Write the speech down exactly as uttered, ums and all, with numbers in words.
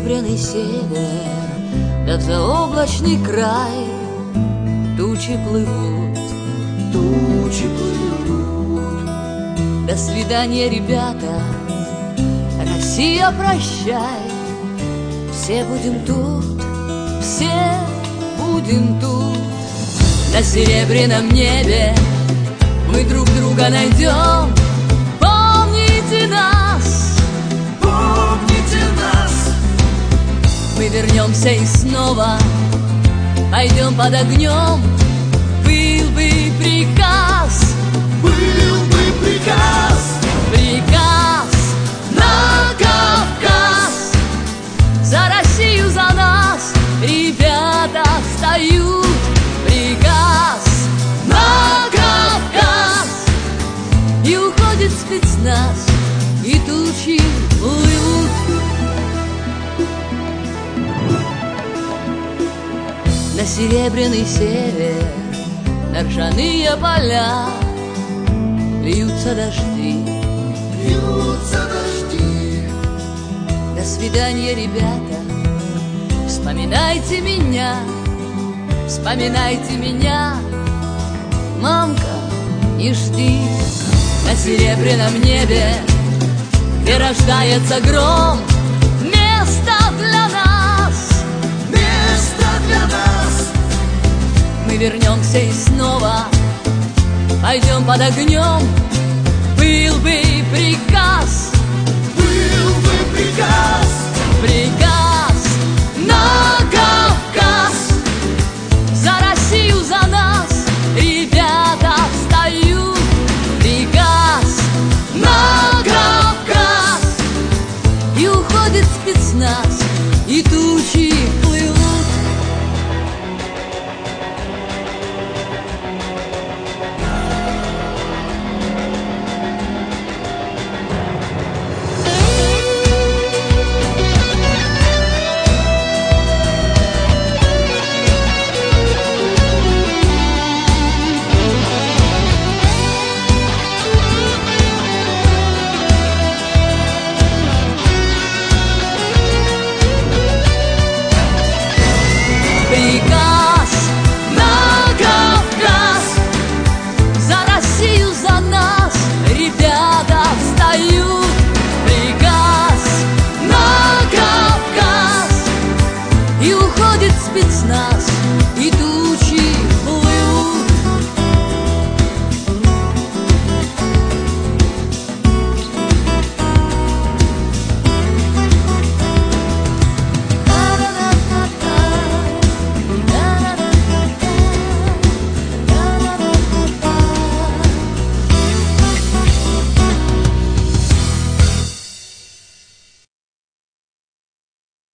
серебряный север, да в заоблачный край тучи плывут, тучи плывут. До свидания, ребята, Россия, прощай. Все будем тут, все будем тут. На серебряном небе мы друг друга найдем. Помните нас, помните нас. Мы вернемся и снова пойдем под огнем. Был бы приказ, был бы приказ, приказ на Кавказ. За Россию, за нас ребята встают. Приказ на Кавказ. И уходит спецназ, и тучи плывут. На серебряный север, на ржаные поля льются дожди, льются дожди. До свидания, ребята, вспоминайте меня, вспоминайте меня. Мамка, не жди. На серебряном небе, где рождается гром, место для нас, место для нас. Мы вернемся и снова пойдем под огнем. Был бы приказ, был бы приказ, приказ на Кавказ. За Россию, за нас ребята встают. Приказ на Кавказ. И уходит спецназ, и тучи плывут. Приказ на Кавказ. За Россию, за нас ребята встают. Приказ на Кавказ. И уходит спецназ, и тут